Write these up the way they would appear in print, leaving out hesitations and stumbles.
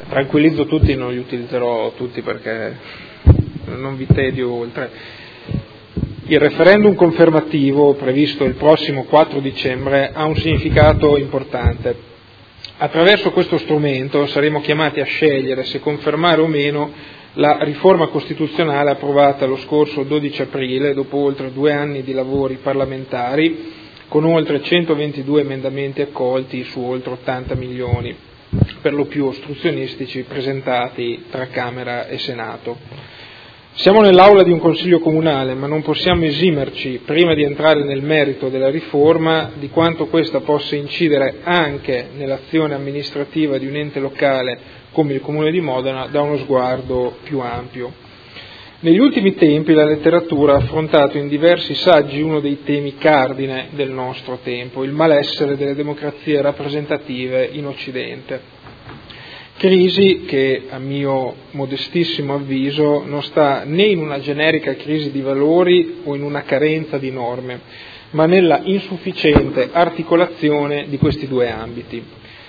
Tranquillizzo tutti, non li utilizzerò tutti perché non vi tedio oltre. Il referendum confermativo previsto il prossimo 4 dicembre ha un significato importante. Attraverso questo strumento saremo chiamati a scegliere se confermare o meno la riforma costituzionale approvata lo scorso 12 aprile, dopo oltre 2 anni di lavori parlamentari, con oltre 122 emendamenti accolti su oltre 80 milioni, per lo più ostruzionistici, presentati tra Camera e Senato. Siamo nell'aula di un Consiglio comunale, ma non possiamo esimerci, prima di entrare nel merito della riforma, di quanto questa possa incidere anche nell'azione amministrativa di un ente locale come il Comune di Modena da uno sguardo più ampio. Negli ultimi tempi la letteratura ha affrontato in diversi saggi uno dei temi cardine del nostro tempo, il malessere delle democrazie rappresentative in Occidente. Crisi che, a mio modestissimo avviso, non sta né in una generica crisi di valori o in una carenza di norme, ma nella insufficiente articolazione di questi due ambiti.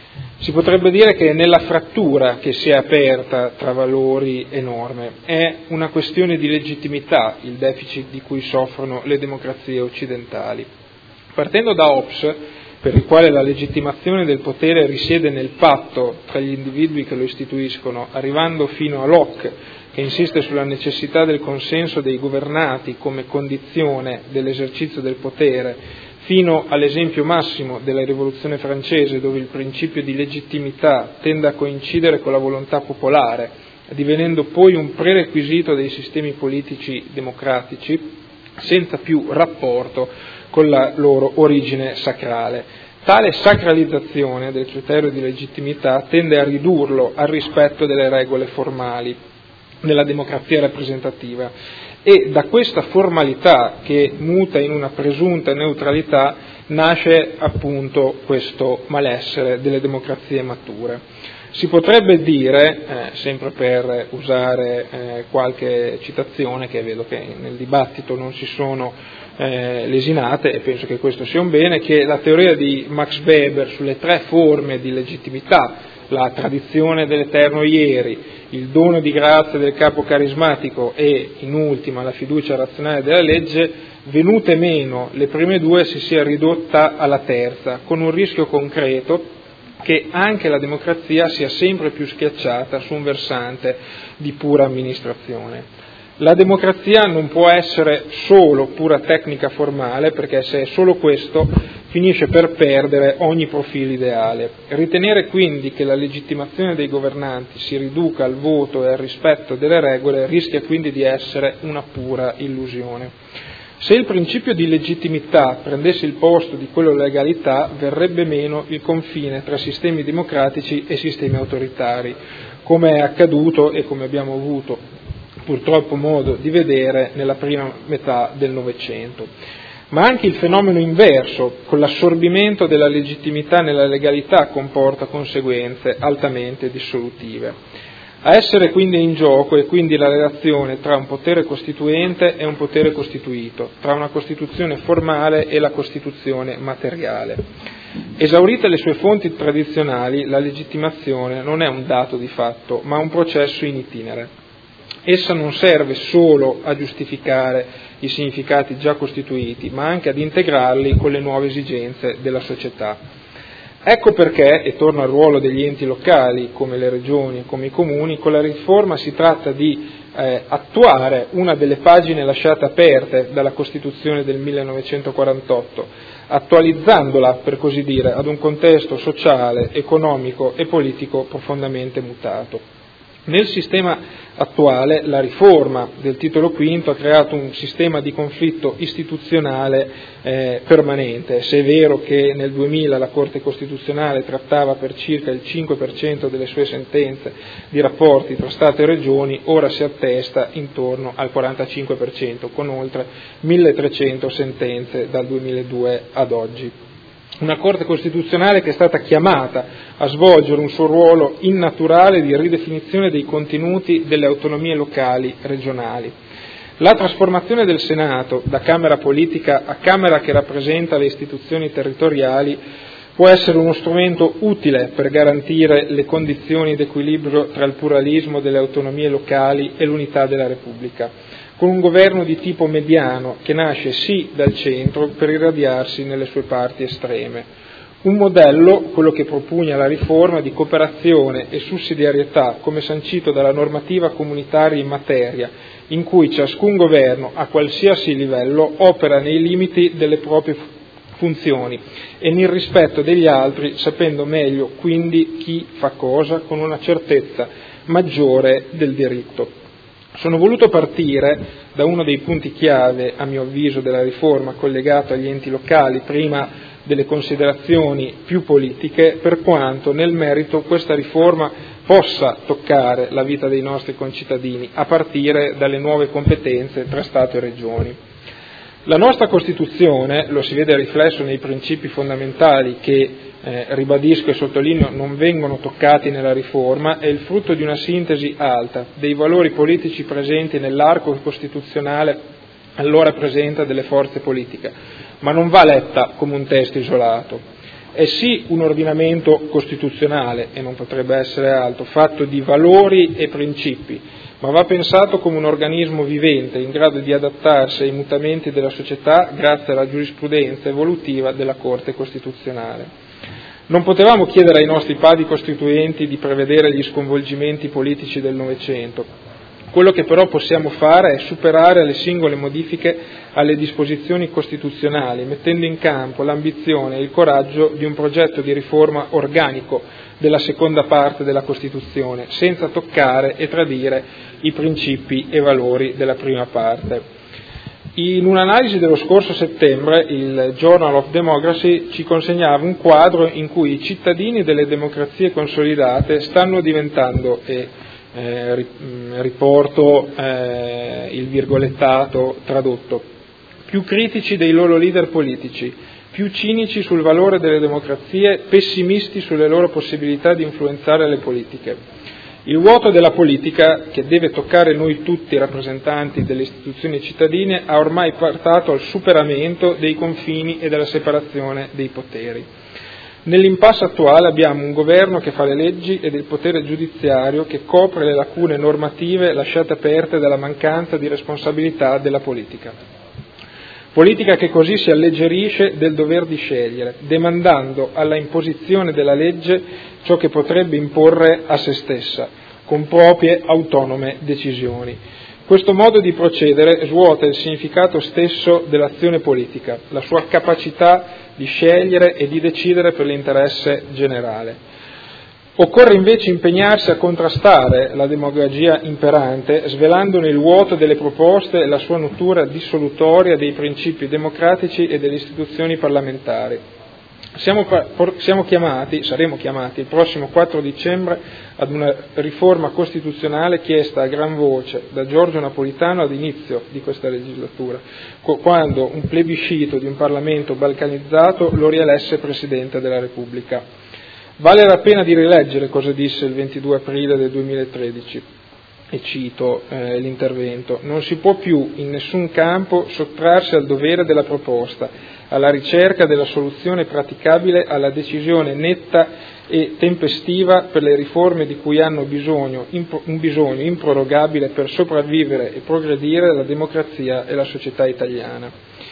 Si potrebbe dire che nella frattura che si è aperta tra valori e norme è una questione di legittimità il deficit di cui soffrono le democrazie occidentali. Partendo da Hobbes, per il quale la legittimazione del potere risiede nel patto tra gli individui che lo istituiscono, arrivando fino a Locke, che insiste sulla necessità del consenso dei governati come condizione dell'esercizio del potere, fino all'esempio massimo della Rivoluzione francese, dove il principio di legittimità tende a coincidere con la volontà popolare, divenendo poi un prerequisito dei sistemi politici democratici, senza più rapporto con la loro origine sacrale. Tale sacralizzazione del criterio di legittimità tende a ridurlo al rispetto delle regole formali nella democrazia rappresentativa e da questa formalità che muta in una presunta neutralità nasce appunto questo malessere delle democrazie mature. Si potrebbe dire, sempre per usare qualche citazione, che vedo che nel dibattito non si sono lesinate, e penso che questo sia un bene, che la teoria di Max Weber sulle 3 forme di legittimità, la tradizione dell'eterno ieri, il dono di grazia del capo carismatico e, in ultima, la fiducia razionale della legge, venute meno le prime 2 si sia ridotta alla terza, con un rischio concreto che anche la democrazia sia sempre più schiacciata su un versante di pura amministrazione. La democrazia non può essere solo pura tecnica formale, perché se è solo questo finisce per perdere ogni profilo ideale. Ritenere quindi che la legittimazione dei governanti si riduca al voto e al rispetto delle regole rischia quindi di essere una pura illusione. Se il principio di legittimità prendesse il posto di quello di legalità, verrebbe meno il confine tra sistemi democratici e sistemi autoritari, come è accaduto e come abbiamo avuto purtroppo modo di vedere nella prima metà del Novecento. Ma anche il fenomeno inverso, con l'assorbimento della legittimità nella legalità, comporta conseguenze altamente dissolutive. A essere quindi in gioco è quindi la relazione tra un potere costituente e un potere costituito, tra una Costituzione formale e la Costituzione materiale. Esaurite le sue fonti tradizionali, la legittimazione non è un dato di fatto, ma un processo in itinere. Essa non serve solo a giustificare i significati già costituiti, ma anche ad integrarli con le nuove esigenze della società. Ecco perché, e torno al ruolo degli enti locali, come le regioni e come i comuni, con la riforma si tratta di attuare una delle pagine lasciate aperte dalla Costituzione del 1948, attualizzandola, per così dire, ad un contesto sociale, economico e politico profondamente mutato. Nel sistema attuale la riforma del titolo V ha creato un sistema di conflitto istituzionale permanente. Se è vero che nel 2000 la Corte Costituzionale trattava per circa il 5% delle sue sentenze di rapporti tra Stato e Regioni, ora si attesta intorno al 45%, con oltre 1300 sentenze dal 2002 ad oggi. Una Corte Costituzionale che è stata chiamata a svolgere un suo ruolo innaturale di ridefinizione dei contenuti delle autonomie locali regionali. La trasformazione del Senato da Camera politica a Camera che rappresenta le istituzioni territoriali può essere uno strumento utile per garantire le condizioni d'equilibrio tra il pluralismo delle autonomie locali e l'unità della Repubblica, con un governo di tipo mediano che nasce sì dal centro per irradiarsi nelle sue parti estreme. Un modello, quello che propugna la riforma, di cooperazione e sussidiarietà come sancito dalla normativa comunitaria in materia, in cui ciascun governo, a qualsiasi livello, opera nei limiti delle proprie funzioni e nel rispetto degli altri, sapendo meglio quindi chi fa cosa, con una certezza maggiore del diritto. Sono voluto partire da uno dei punti chiave, a mio avviso, della riforma, collegato agli enti locali, prima delle considerazioni più politiche, per quanto nel merito questa riforma possa toccare la vita dei nostri concittadini, a partire dalle nuove competenze tra Stato e Regioni. La nostra Costituzione, lo si vede riflesso nei principi fondamentali che, ribadisco e sottolineo, non vengono toccati nella riforma, è il frutto di una sintesi alta dei valori politici presenti nell'arco costituzionale allora presente delle forze politiche, ma non va letta come un testo isolato. È sì un ordinamento costituzionale, e non potrebbe essere altro, fatto di valori e principi, ma va pensato come un organismo vivente in grado di adattarsi ai mutamenti della società grazie alla giurisprudenza evolutiva della Corte Costituzionale. Non potevamo chiedere ai nostri padri costituenti di prevedere gli sconvolgimenti politici del Novecento. Quello che però possiamo fare è superare le singole modifiche alle disposizioni costituzionali, mettendo in campo l'ambizione e il coraggio di un progetto di riforma organico della seconda parte della Costituzione, senza toccare e tradire i principi e valori della prima parte. In un'analisi dello scorso settembre, il Journal of Democracy ci consegnava un quadro in cui i cittadini delle democrazie consolidate stanno diventando, riporto il virgolettato tradotto, più critici dei loro leader politici, più cinici sul valore delle democrazie, pessimisti sulle loro possibilità di influenzare le politiche. Il vuoto della politica, che deve toccare noi tutti rappresentanti delle istituzioni cittadine, ha ormai portato al superamento dei confini e della separazione dei poteri. Nell'impasse attuale abbiamo un governo che fa le leggi ed il potere giudiziario che copre le lacune normative lasciate aperte dalla mancanza di responsabilità della politica. Politica che così si alleggerisce del dover di scegliere, demandando alla imposizione della legge ciò che potrebbe imporre a se stessa, con proprie autonome decisioni. Questo modo di procedere svuota il significato stesso dell'azione politica, la sua capacità di scegliere e di decidere per l'interesse generale. Occorre invece impegnarsi a contrastare la demagogia imperante, svelandone il vuoto delle proposte e la sua natura dissolutoria dei principi democratici e delle istituzioni parlamentari. Saremo chiamati il prossimo 4 dicembre ad una riforma costituzionale chiesta a gran voce da Giorgio Napolitano all'inizio di questa legislatura, quando un plebiscito di un Parlamento balcanizzato lo rielesse Presidente della Repubblica. Vale la pena di rileggere cosa disse il 22 aprile del 2013, e cito l'intervento: «Non si può più in nessun campo sottrarsi al dovere della proposta, alla ricerca della soluzione praticabile, alla decisione netta e tempestiva per le riforme di cui hanno un bisogno improrogabile per sopravvivere e progredire la democrazia e la società italiana».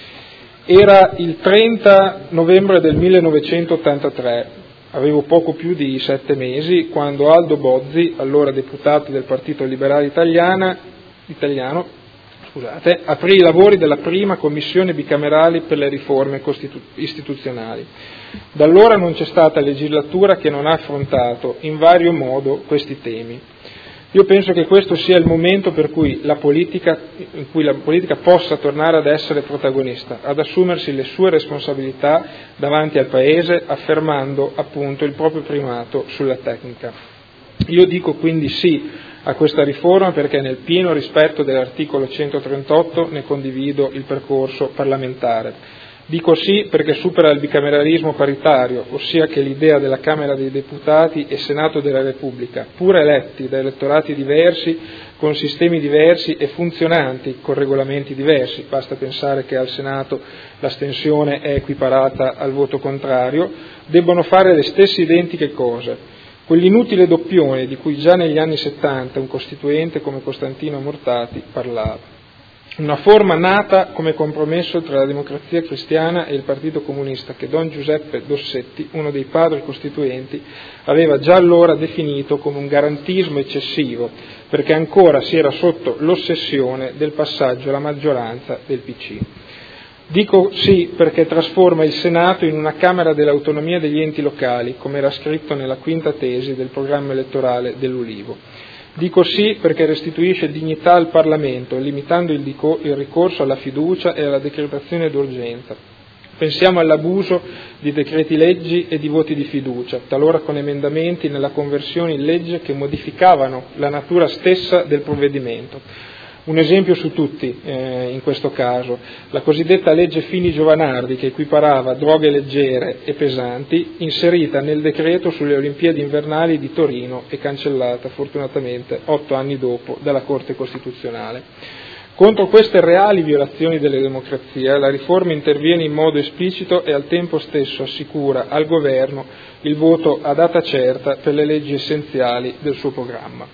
Era il 30 novembre del 1983. Avevo poco più di 7 mesi quando Aldo Bozzi, allora deputato del Partito Liberale Italiano, aprì i lavori della prima commissione bicamerale per le riforme istituzionali. Da allora non c'è stata legislatura che non ha affrontato in vario modo questi temi. Io penso che questo sia il momento in cui la politica possa tornare ad essere protagonista, ad assumersi le sue responsabilità davanti al Paese, affermando appunto il proprio primato sulla tecnica. Io dico quindi sì a questa riforma perché nel pieno rispetto dell'articolo 138 ne condivido il percorso parlamentare. Dico sì perché supera il bicameralismo paritario, ossia che l'idea della Camera dei Deputati e Senato della Repubblica, pur eletti da elettorati diversi, con sistemi diversi e funzionanti con regolamenti diversi, basta pensare che al Senato l'astensione è equiparata al voto contrario, debbono fare le stesse identiche cose. Quell'inutile doppione di cui già negli anni '70 un costituente come Costantino Mortati parlava. Una forma nata come compromesso tra la Democrazia Cristiana e il Partito Comunista che Don Giuseppe Dossetti, uno dei padri costituenti, aveva già allora definito come un garantismo eccessivo, perché ancora si era sotto l'ossessione del passaggio alla maggioranza del PC. Dico sì perché trasforma il Senato in una Camera dell'autonomia degli enti locali, come era scritto nella quinta tesi del programma elettorale dell'Ulivo. Dico sì perché restituisce dignità al Parlamento, limitando il ricorso alla fiducia e alla decretazione d'urgenza. Pensiamo all'abuso di decreti leggi e di voti di fiducia, talora con emendamenti nella conversione in legge che modificavano la natura stessa del provvedimento. Un esempio su tutti in questo caso, la cosiddetta legge Fini-Giovanardi che equiparava droghe leggere e pesanti, inserita nel decreto sulle Olimpiadi invernali di Torino e cancellata fortunatamente 8 anni dopo dalla Corte Costituzionale. Contro queste reali violazioni delle democrazie la riforma interviene in modo esplicito e al tempo stesso assicura al Governo il voto a data certa per le leggi essenziali del suo programma.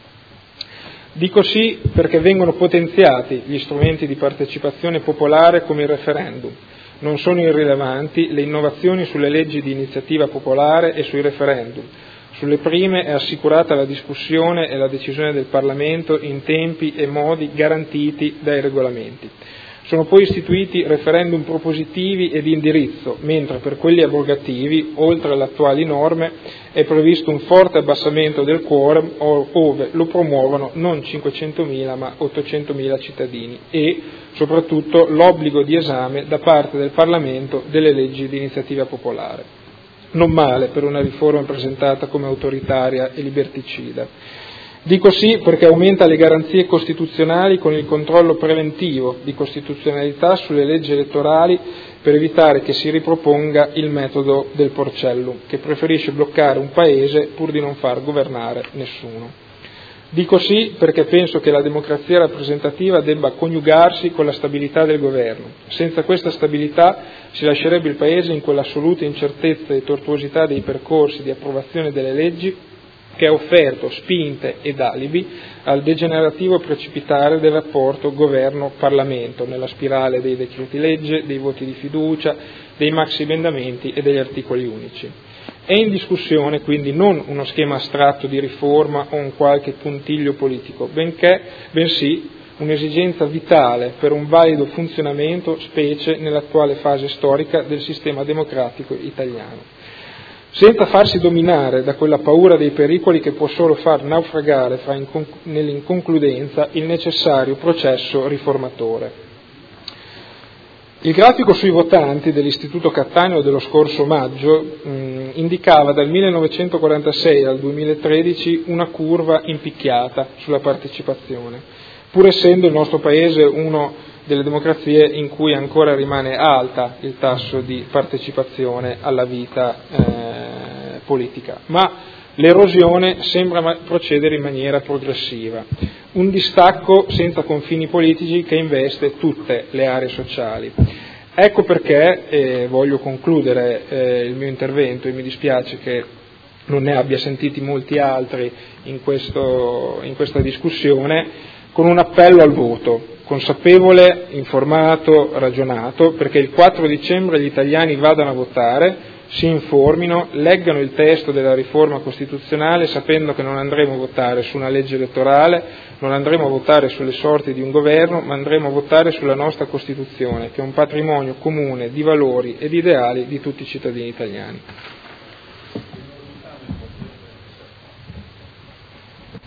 Dico sì perché vengono potenziati gli strumenti di partecipazione popolare come il referendum. Non sono irrilevanti le innovazioni sulle leggi di iniziativa popolare e sui referendum. Sulle prime è assicurata la discussione e la decisione del Parlamento in tempi e modi garantiti dai regolamenti. Sono poi istituiti referendum propositivi e di indirizzo, mentre per quelli abrogativi, oltre alle attuali norme, è previsto un forte abbassamento del quorum ove lo promuovono non 500.000 ma 800.000 cittadini e, soprattutto, l'obbligo di esame da parte del Parlamento delle leggi di iniziativa popolare. Non male per una riforma presentata come autoritaria e liberticida. Dico sì perché aumenta le garanzie costituzionali con il controllo preventivo di costituzionalità sulle leggi elettorali per evitare che si riproponga il metodo del Porcellum, che preferisce bloccare un paese pur di non far governare nessuno. Dico sì perché penso che la democrazia rappresentativa debba coniugarsi con la stabilità del governo. Senza questa stabilità si lascerebbe il paese in quell'assoluta incertezza e tortuosità dei percorsi di approvazione delle leggi che ha offerto spinte ed alibi al degenerativo precipitare del rapporto governo-Parlamento nella spirale dei decreti legge, dei voti di fiducia, dei maxi-emendamenti e degli articoli unici. È in discussione quindi non uno schema astratto di riforma o un qualche puntiglio politico, bensì un'esigenza vitale per un valido funzionamento, specie nell'attuale fase storica del sistema democratico italiano, senza farsi dominare da quella paura dei pericoli che può solo far naufragare nell'inconcludenza il necessario processo riformatore. Il grafico sui votanti dell'Istituto Cattaneo dello scorso maggio indicava dal 1946 al 2013 una curva impicchiata sulla partecipazione, pur essendo il nostro Paese uno delle democrazie in cui ancora rimane alta il tasso di partecipazione alla vita politica, ma l'erosione sembra procedere in maniera progressiva, un distacco senza confini politici che investe tutte le aree sociali. Ecco perché voglio concludere il mio intervento e mi dispiace che non ne abbia sentiti molti altri in questa discussione, con un appello al voto consapevole, informato, ragionato, perché il 4 dicembre gli italiani vadano a votare, si informino, leggano il testo della riforma costituzionale sapendo che non andremo a votare su una legge elettorale, non andremo a votare sulle sorti di un governo, ma andremo a votare sulla nostra Costituzione, che è un patrimonio comune di valori e di ideali di tutti i cittadini italiani.